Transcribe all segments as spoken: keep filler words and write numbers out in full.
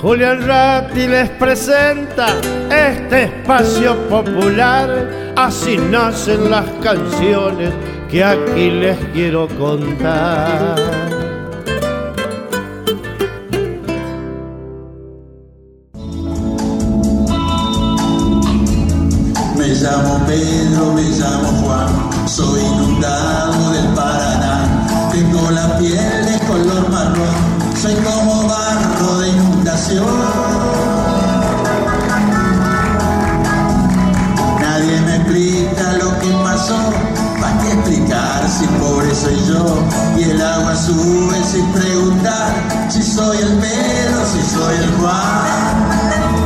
Julián Ratti les presenta este espacio popular. Así nacen las canciones que aquí les quiero contar. Me llamo Pedro, me llamo Juan, soy inundado del Paraná. Tengo la piel de color marrón, soy como barro de inundación. Nadie me explica lo que pasó, ¿para qué explicar si pobre soy yo? Y el agua sube sin preguntar si soy el Pedro, si soy el Juan.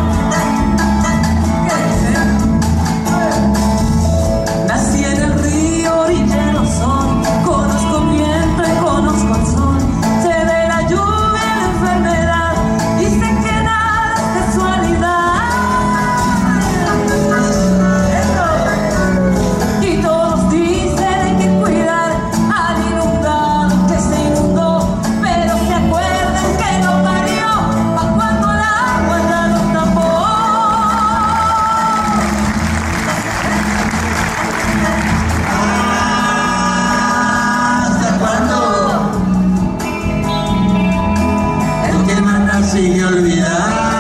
Sigue olvidando.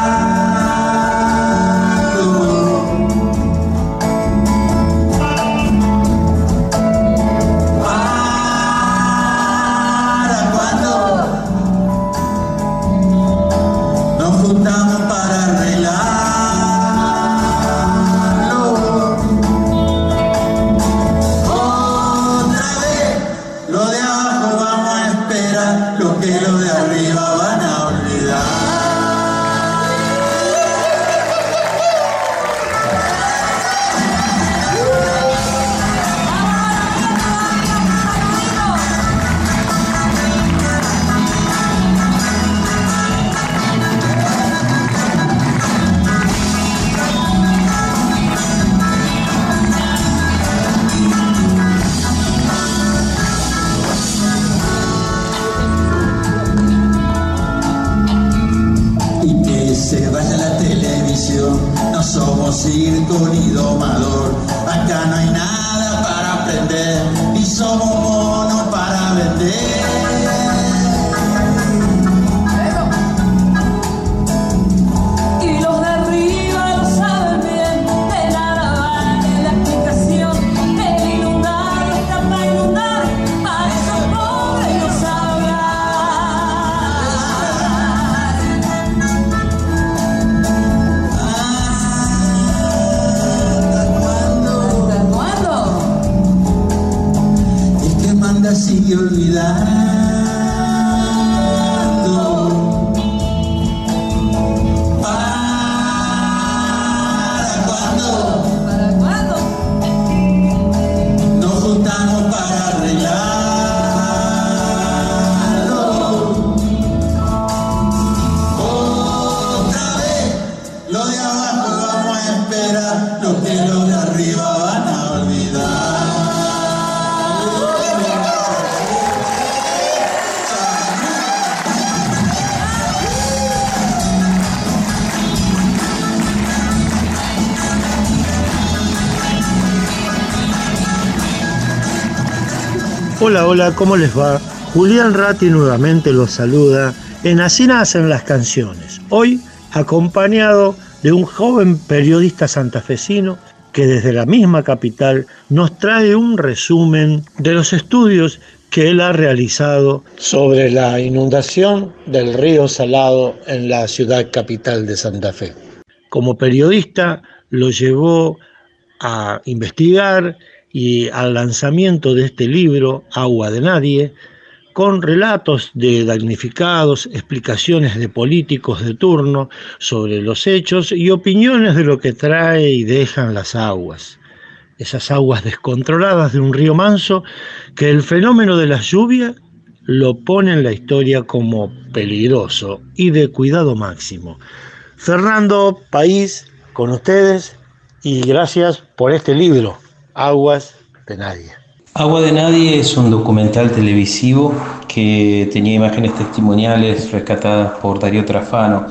¿Para cuándo nos juntamos para arreglarlo? Otra vez, lo de abajo vamos a esperar, lo que los de arriba van a olvidar. Se vaya la televisión, no somos circo ni domador, acá no hay nada para aprender, ni somos monos para vender. Y los de arriba lo saben bien, de nada vale la explicación, el inundado está para inundar, para esos pobres no sabrán. Sigue olvidando. ¿Para cuándo? ¿Para cuándo? Nos juntamos para arreglarlo. Otra vez, lo de abajo vamos a esperar, lo que los de arriba van a olvidar. Hola, hola, ¿cómo les va? Julián Ratti nuevamente los saluda en Así nacen las canciones. Hoy acompañado de un joven periodista santafesino que desde la misma capital nos trae un resumen de los estudios que él ha realizado sobre la inundación del río Salado en la ciudad capital de Santa Fe. Como periodista lo llevó a investigar y al lanzamiento de este libro, Agua de Nadie, con relatos de damnificados, explicaciones de políticos de turno sobre los hechos y opiniones de lo que trae y dejan las aguas. Esas aguas descontroladas de un río manso que el fenómeno de las lluvias lo pone en la historia como peligroso y de cuidado máximo. Fernando País, con ustedes, y gracias por este libro, Aguas de Nadie. Agua de Nadie es un documental televisivo que tenía imágenes testimoniales rescatadas por Darío Trafano,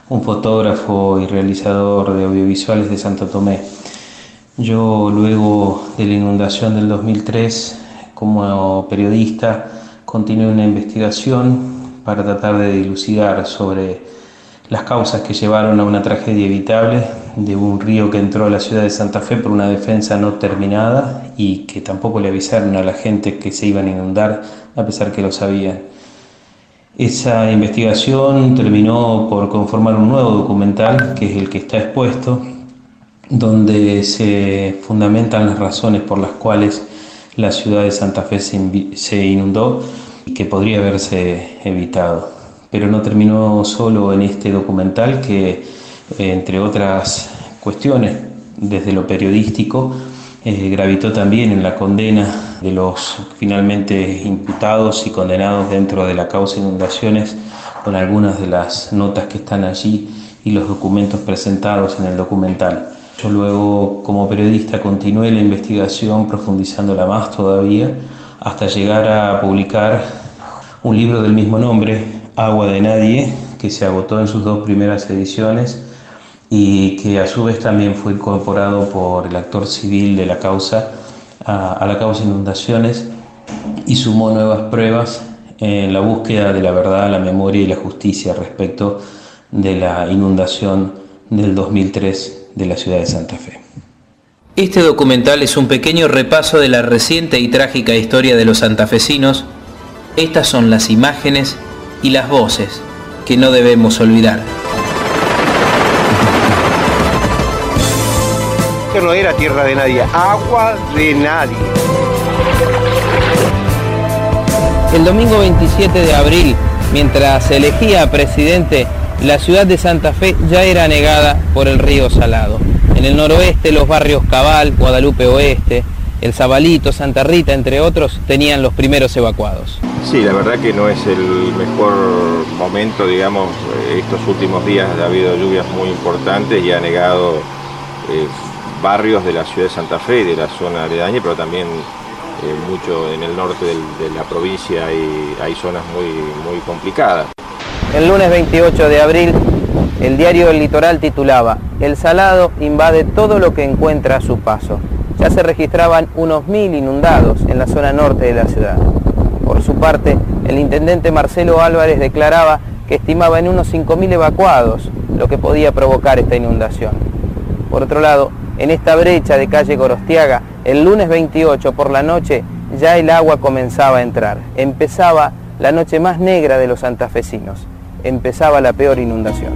un fotógrafo y realizador de audiovisuales de Santo Tomé. Yo, luego de la inundación del dos mil tres, como periodista, continué una investigación para tratar de dilucidar sobre las causas que llevaron a una tragedia evitable de un río que entró a la ciudad de Santa Fe por una defensa no terminada y que tampoco le avisaron a la gente que se iban a inundar, a pesar que lo sabían. Esa investigación terminó por conformar un nuevo documental, que es el que está expuesto, donde se fundamentan las razones por las cuales la ciudad de Santa Fe se inundó y que podría haberse evitado. Pero no terminó solo en este documental, que entre otras cuestiones desde lo periodístico eh, gravitó también en la condena de los finalmente imputados y condenados dentro de la causa inundaciones, con algunas de las notas que están allí y los documentos presentados en el documental. Yo luego, como periodista, continué la investigación profundizándola más todavía hasta llegar a publicar un libro del mismo nombre, Agua de Nadie, que se agotó en sus dos primeras ediciones y que a su vez también fue incorporado por el actor civil de la causa a, a la causa inundaciones y sumó nuevas pruebas en la búsqueda de la verdad, la memoria y la justicia respecto de la inundación del dos mil tres de la ciudad de Santa Fe. Este documental es un pequeño repaso de la reciente y trágica historia de los santafesinos. Estas son las imágenes y las voces que no debemos olvidar. Esto no era tierra de nadie, agua de nadie. El domingo veintisiete de abril, mientras se elegía presidente, la ciudad de Santa Fe ya era anegada por el río Salado. En el noroeste, los barrios Cabal, Guadalupe Oeste, El Zabalito, Santa Rita, entre otros, tenían los primeros evacuados. Sí, la verdad que no es el mejor momento, digamos, estos últimos días ha habido lluvias muy importantes y ha anegado eh, barrios de la ciudad de Santa Fe y de la zona aledaña, pero también eh, mucho en el norte del, de la provincia hay, hay zonas muy, muy complicadas. El lunes veintiocho de abril, el diario El Litoral titulaba: El Salado invade todo lo que encuentra a su paso. Ya se registraban unos mil inundados en la zona norte de la ciudad. Por su parte, el intendente Marcelo Álvarez declaraba que estimaba en unos cinco mil evacuados lo que podía provocar esta inundación. Por otro lado, en esta brecha de calle Gorostiaga, el lunes veintiocho por la noche ya el agua comenzaba a entrar. Empezaba la noche más negra de los santafesinos. Empezaba la peor inundación.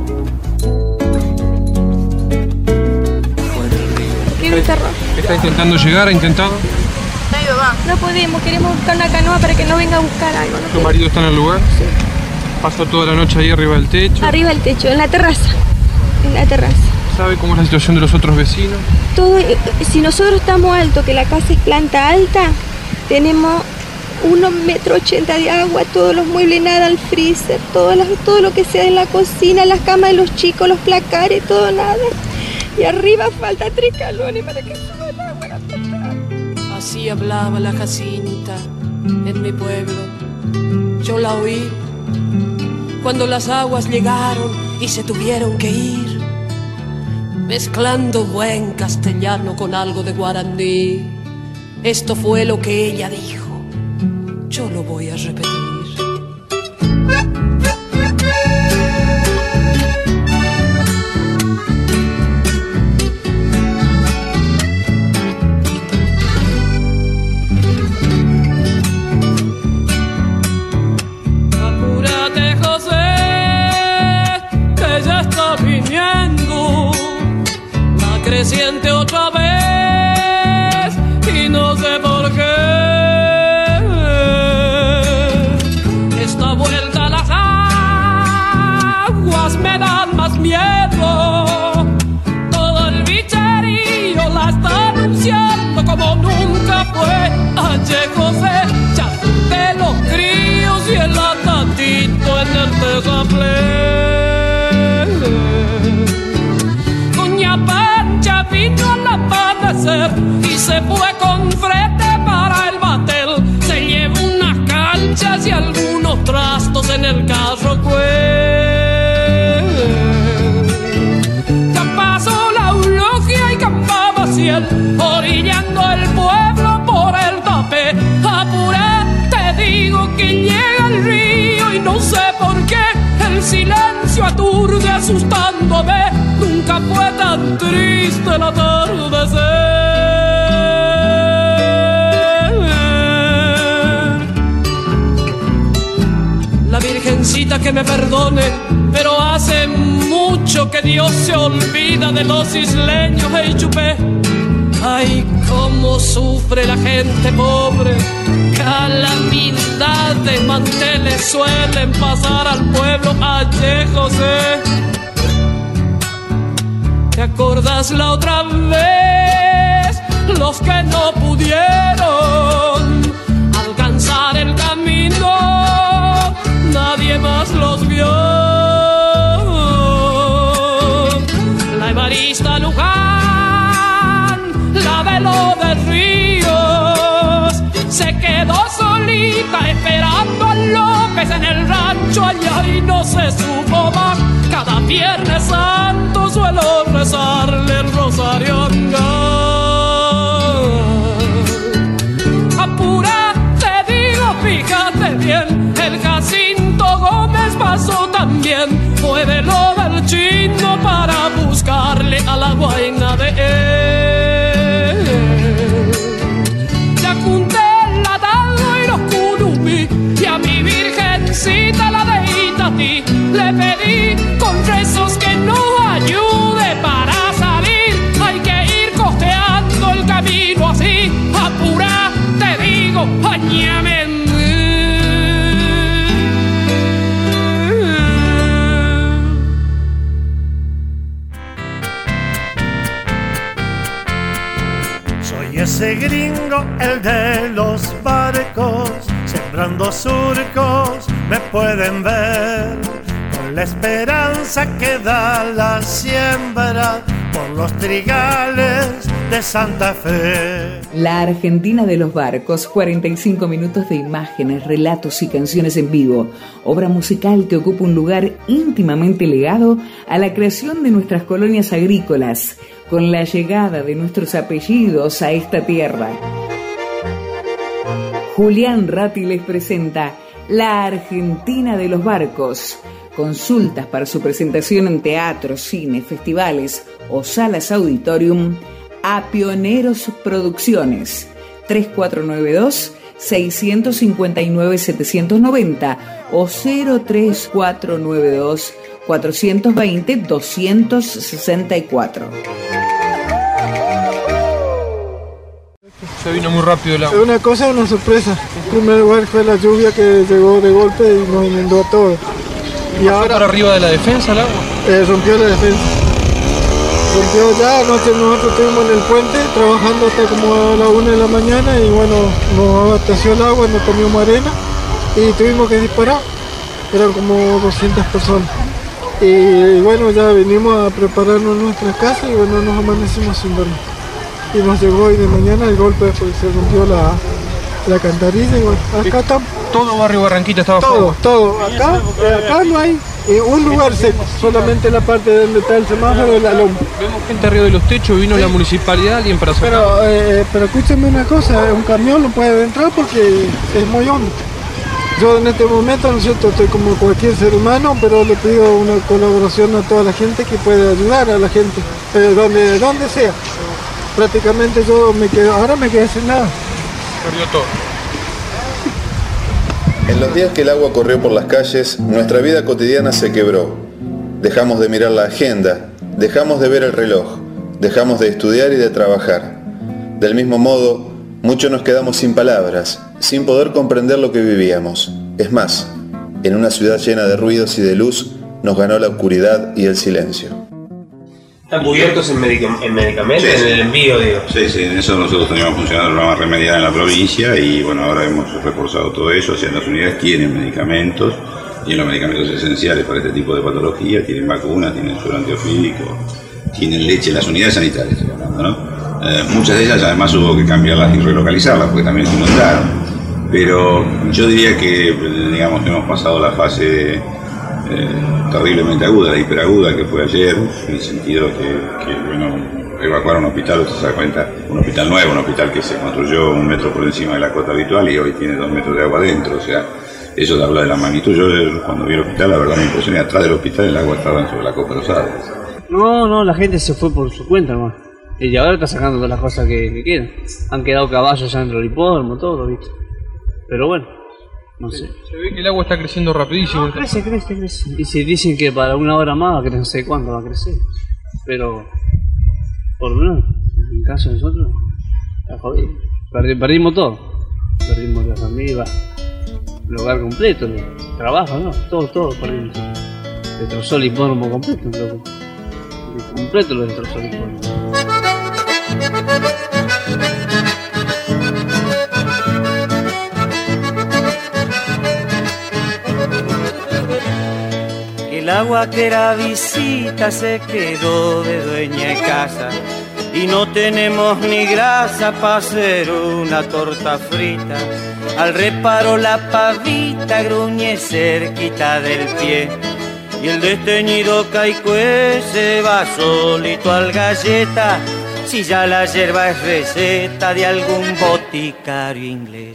¿Qué terror? ¿Está intentando llegar? ¿Ha intentado? No podemos, queremos buscar una canoa para que nos venga a buscar algo. No ¿Tu marido está en el lugar? Sí. ¿Pasó toda la noche ahí arriba del techo? Arriba del techo, en la terraza. En la terraza. ¿Sabe cómo es la situación de los otros vecinos? Todo, si nosotros estamos alto, que la casa es planta alta, tenemos unos metro ochenta de agua, todos los muebles, nada, el freezer, todo, las, todo lo que sea en la cocina, las camas de los chicos, los placares, todo nada. Y arriba falta tres calones para que suba el agua. Así hablaba la Jacinta en mi pueblo. Yo la oí cuando las aguas llegaron y se tuvieron que ir, mezclando buen castellano con algo de guaraní. Esto fue lo que ella dijo. Yo lo voy a repetir. Apúrate, José, que ya está viniendo la creciente otra vez y no sé por qué. Me dan más miedo. Todo el bicherío la está anunciando como nunca fue. Ayer José, ya de los críos y el atatito en el terraplén. Doña Pancha vino al amanecer y se fue con frete para el batel. Se llevó unas canchas y algunos trastos en el carro, pues. aturde asustándome. Nunca fue tan triste el atardecer. La Virgencita que me perdone, pero hace mucho que Dios se olvida de los isleños. Hey, chupé. Ay, cómo sufre la gente pobre. Calamidades, manteles suelen pasar al pueblo. Ayer, José, ¿te acordás la otra vez? Los que no pudieron alcanzar el camino, nadie más los vio. La Evarista Luján, la de Lourdes Ríos, se quedó solita esperando a López en el rancho allá y no se supo más. Cada Viernes Santo suelo rezarle el rosario. Apura, te digo, fíjate bien, el Jacinto Gómez pasó también. Fue de lo del Chino para buscarle a la guaina de él. Le apunté el atado y los curumí, y a mi Virgencita la de Itatí le pedí con rezos que nos ayude para salir. Hay que ir costeando el camino así. Apura, te digo, añame. Ese gringo, el de los barcos, sembrando surcos, me pueden ver. Con la esperanza que da la siembra por los trigales de Santa Fe. La Argentina de los barcos, cuarenta y cinco minutos de imágenes, relatos y canciones en vivo. Obra musical que ocupa un lugar íntimamente ligado a la creación de nuestras colonias agrícolas, con la llegada de nuestros apellidos a esta tierra. Julián Ratti les presenta La Argentina de los barcos. Consultas para su presentación en teatros, cine, festivales o salas auditorium a Pioneros Producciones. tres cuatro nueve dos, seis cinco nueve, siete nueve cero o cero tres cuatro nueve dos, cuatro dos cero, dos seis cuatro. Se vino muy rápido el agua. Una cosa es una sorpresa. En primer lugar fue la lluvia que llegó de golpe y nos inundó a todos. ¿Y ahora para arriba de la defensa el agua? Eh, rompió la defensa. Rompió ya, anoche nosotros estuvimos en el puente trabajando hasta como a la una de la mañana y bueno, nos abasteció el agua, nos comimos arena y tuvimos que disparar. Eran como doscientas personas. Y bueno, ya vinimos a prepararnos nuestras casas y bueno, nos amanecimos sin dormir. Y nos llegó hoy de mañana el golpe, pues se rompió la, la cantarilla y bueno, acá estamos. Todo Barrio Barranquita estaba Todo, todo. Acá, acá no hay eh, un lugar seco, solamente la parte donde está el semáforo de la loma. Vemos gente arriba de los techos, vino sí. La municipalidad, alguien para sacar. Pero, eh, pero escúchame una cosa, un camión no puede entrar porque es muy hondo. Yo en este momento, ¿no es cierto?, estoy como cualquier ser humano, pero le pido una colaboración a toda la gente que pueda ayudar a la gente, eh, donde, donde sea. Prácticamente yo me quedo, ahora me quedé sin nada. Perdió todo. En los días que el agua corrió por las calles, nuestra vida cotidiana se quebró. Dejamos de mirar la agenda, dejamos de ver el reloj, dejamos de estudiar y de trabajar. Del mismo modo, muchos nos quedamos sin palabras, sin poder comprender lo que vivíamos. Es más, en una ciudad llena de ruidos y de luz, nos ganó la oscuridad y el silencio. ¿Están cubiertos en, medic- en medicamentos? Sí, en el envío, digo. Sí, sí, en eso nosotros teníamos funcionando el programa Remediar en la provincia y bueno, ahora hemos reforzado todo eso, o sea, las unidades tienen medicamentos, tienen los medicamentos esenciales para este tipo de patología, tienen vacunas, tienen suero antiofídico, tienen leche, las unidades sanitarias, estoy hablando, ¿no? Eh, muchas de ellas además hubo que cambiarlas y relocalizarlas porque también se inundaron, pero yo diría que, digamos, hemos pasado la fase Eh, terriblemente aguda, la hiperaguda que fue ayer, en el sentido que, que bueno, evacuar un hospital, usted se da cuenta, un hospital nuevo, un hospital que se construyó un metro por encima de la cota habitual y hoy tiene dos metros de agua adentro, o sea, Eso te habla de la magnitud. Yo cuando vi el hospital, la verdad me impresioné, atrás del hospital el agua estaba sobre la copa de los árboles. No, no, la gente se fue por su cuenta nomás. Y ahora está sacando todas las cosas que, que quieren. Han quedado caballos ya dentro del hipódromo, todo, ¿viste? Pero bueno, no sé. Se ve que el agua está creciendo rapidísimo. No, crece, crece, crece. Y si dicen que para una hora más va a crecer, no sé cuánto va a crecer. Pero, por lo menos, en el caso de nosotros, está jodido. Perdi, perdimos todo. Perdimos la familia, el hogar completo, el trabajo, ¿no? Todo, todo perdimos. Destrozó el hipódromo completo, loco. Completo lo destrozó el hipódromo. El agua que era visita se quedó de dueña de casa y no tenemos ni grasa para hacer una torta frita. Al reparo la pavita gruñe cerquita del pie y el desteñido caicue se va solito al galleta, si ya la yerba es receta de algún boticario inglés.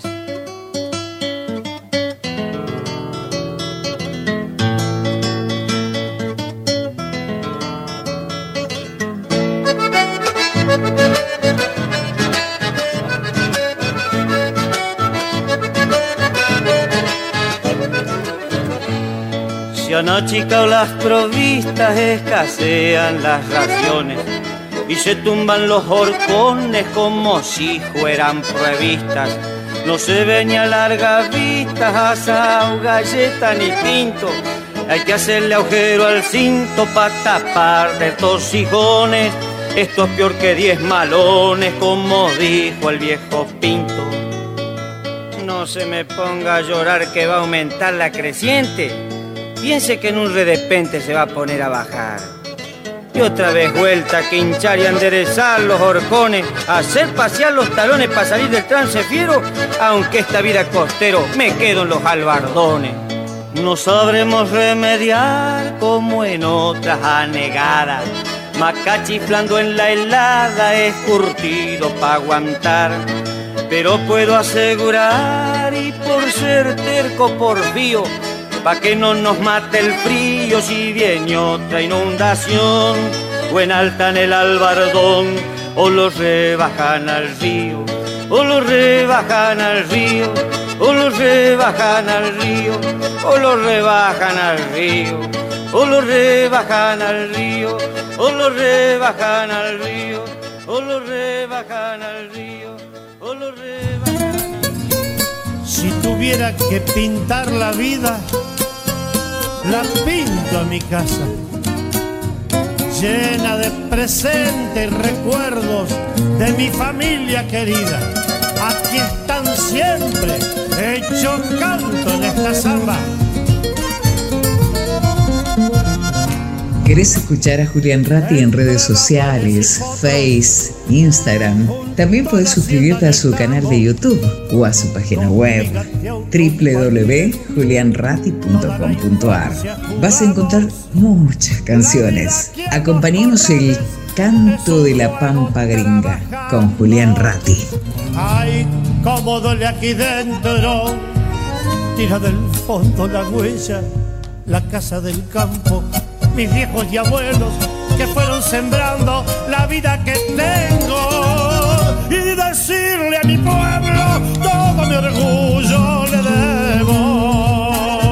Se han achicado las provistas, escasean las raciones y se tumban los horcones como si fueran pruebistas. No se ve ni a larga vista asao, galleta ni pinto. Hay que hacerle agujero al cinto pa' tapar de tosijones. Esto es peor que diez malones, como dijo el viejo Pinto. No se me ponga a llorar que va a aumentar la creciente. Piense que en un redepente se va a poner a bajar. Y otra vez vuelta que hinchar y enderezar los horcones, hacer pasear los talones para salir del trance fiero, aunque esta vida costero me quedo en los albardones. No sabremos remediar como en otras anegadas, macachiflando en la helada es curtido pa' aguantar. Pero puedo asegurar, y por ser terco porfío, pa' que no nos mate el frío si viene otra inundación, o en alta en el albardón, o lo rebajan al río, o lo rebajan al río, o lo rebajan al río, o lo rebajan al río, o lo rebajan al río, o lo rebajan al río, o lo rebajan al río, o lo rebajan al río. Si tuviera que pintar la vida, la pinto a mi casa, llena de presentes y recuerdos de mi familia querida. Aquí están siempre, hecho canto en esta samba. ¿Querés escuchar a Julián Ratti en redes sociales, Face, Instagram? También podés suscribirte a su canal de YouTube o a su página web doble u doble u doble u punto julian ratti punto com punto a r. Vas a encontrar muchas canciones. Acompañemos el canto de la pampa gringa con Julián Ratti. Ay, cómo duele aquí dentro, tira del fondo la huella, la casa del campo, mis viejos y abuelos que fueron sembrando la vida que tengo, y decirle a mi pueblo todo mi orgullo le debo.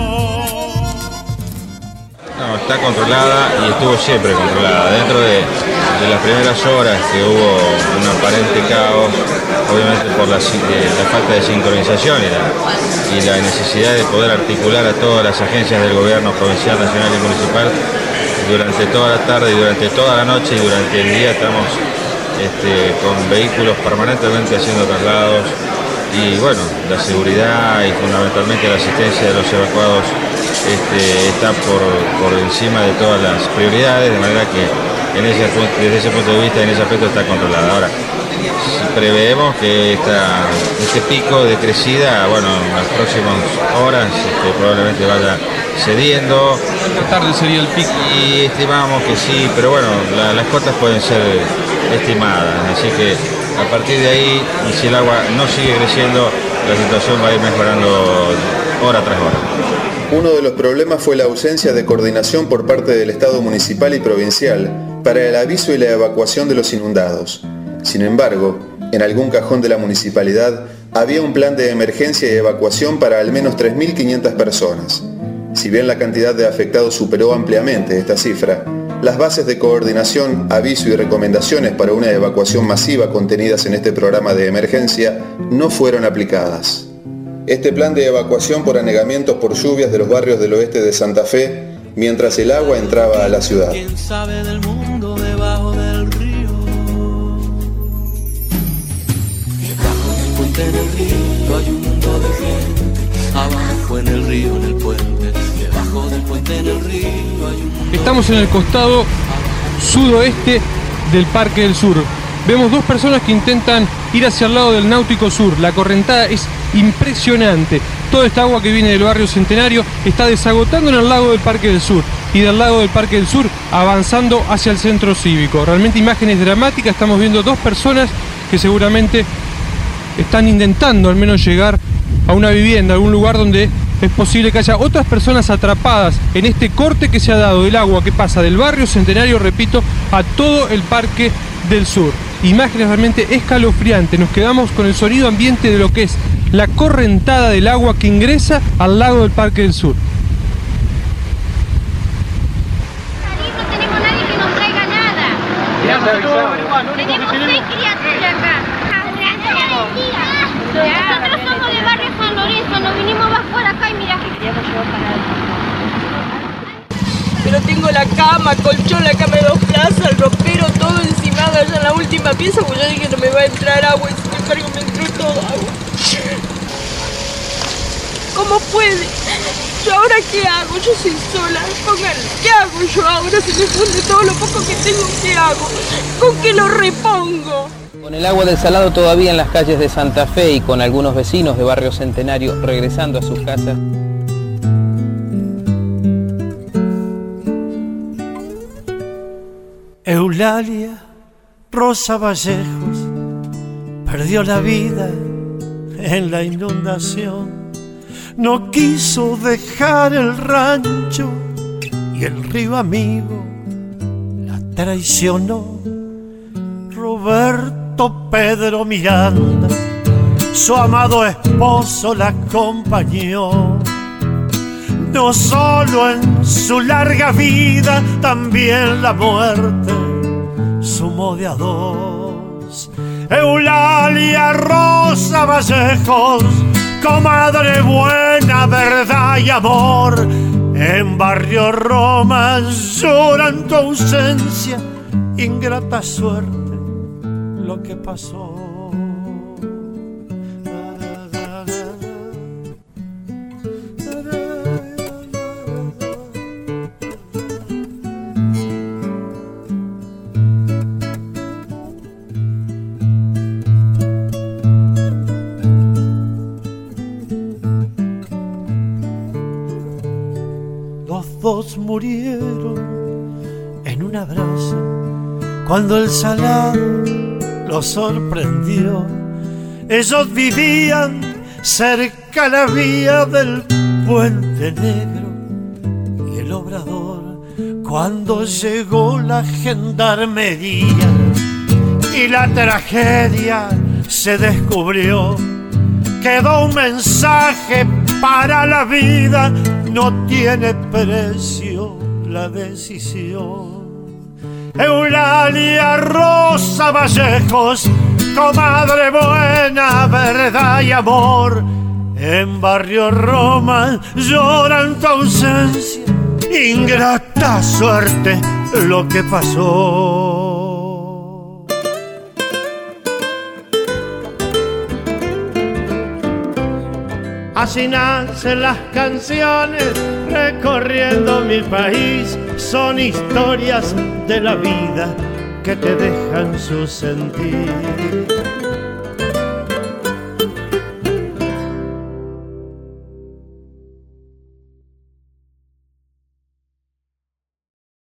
No, está controlada y estuvo siempre controlada. Dentro de, de las primeras horas que hubo un aparente caos, obviamente por la, eh, la falta de sincronización y la, y la necesidad de poder articular a todas las agencias del gobierno provincial, nacional y municipal, durante toda la tarde y durante toda la noche y durante el día estamos este, con vehículos permanentemente haciendo traslados, y bueno, la seguridad y fundamentalmente la asistencia de los evacuados este, está por, por encima de todas las prioridades, de manera que en ese, desde ese punto de vista, en ese aspecto está controlada. Ahora, preveemos que esta, este pico de crecida, bueno, en las próximas horas este, probablemente vaya cediendo. Esta tarde sería el pico. Y estimamos que sí, pero bueno, la, las cotas pueden ser estimadas, así que a partir de ahí, y si el agua no sigue creciendo, la situación va a ir mejorando hora tras hora. Uno de los problemas fue la ausencia de coordinación por parte del Estado municipal y provincial para el aviso y la evacuación de los inundados. Sin embargo, en algún cajón de la municipalidad había un plan de emergencia y evacuación para al menos tres mil quinientas personas. Si bien la cantidad de afectados superó ampliamente esta cifra, las bases de coordinación, aviso y recomendaciones para una evacuación masiva contenidas en este programa de emergencia no fueron aplicadas. Este plan de evacuación por anegamientos por lluvias de los barrios del oeste de Santa Fe, mientras el agua entraba a la ciudad. ¿Quién sabe del mundo debajo del río? Debajo del puente en el río hay un mundo de gente. Abajo en el río, en el puente. Debajo del puente en el río hay un mundo. Estamos en el costado sudoeste del Parque del Sur. Vemos dos personas que intentan ir hacia el lado del Náutico Sur. La correntada es impresionante. Toda esta agua que viene del barrio Centenario está desagotando en el lago del Parque del Sur y del lago del Parque del Sur avanzando hacia el centro cívico. Realmente imágenes dramáticas. Estamos viendo dos personas que seguramente están intentando al menos llegar a una vivienda, a algún lugar donde es posible que haya otras personas atrapadas en este corte que se ha dado del agua que pasa del barrio Centenario, repito, a todo el Parque del Sur. Imágenes realmente escalofriantes. Nos quedamos con el sonido ambiente de lo que es la correntada del agua que ingresa al lago del Parque del Sur. No tenemos nadie que nos traiga nada. Tenemos seis criaturas acá. Nosotros somos de barrio San Lorenzo, nos vinimos más por acá y mira que queríamos llevar para Pero tengo la cama, colchón, la cama de dos plazas, el ropero, todo encimado allá en la última pieza, porque yo dije no me va a entrar agua y sin embargo me entró todo agua. ¿Cómo puede? ¿Yo ahora qué hago? Yo soy sola, pónganle. ¿Qué hago yo ahora si me funde todo lo poco que tengo? ¿Qué hago? ¿Con qué lo repongo? Con el agua del Salado todavía en las calles de Santa Fe y con algunos vecinos de Barrio Centenario regresando a sus casas. Eulalia Rosa Vallejos perdió la vida en la inundación. No quiso dejar el rancho y el río amigo la traicionó. Roberto Pedro Miranda, su amado esposo, la acompañó. No solo en su larga vida, también la muerte sumó de a dos. Eulalia Rosa Vallejos, comadre buena, verdad y amor, en Barrio Roma lloran tu ausencia, ingrata suerte lo que pasó. Los dos murieron en un abrazo cuando el Salado los sorprendió. Ellos vivían cerca la vía del Puente Negro y el obrador, cuando llegó la gendarmería y la tragedia se descubrió, quedó un mensaje para la vida: no tiene precio la decisión. Eulalia Rosa Vallejos, comadre buena, verdad y amor, en Barrio Roma lloran tu ausencia, ingrata suerte lo que pasó. Así nacen las canciones recorriendo mi país, son historias de la vida que te dejan su sentir.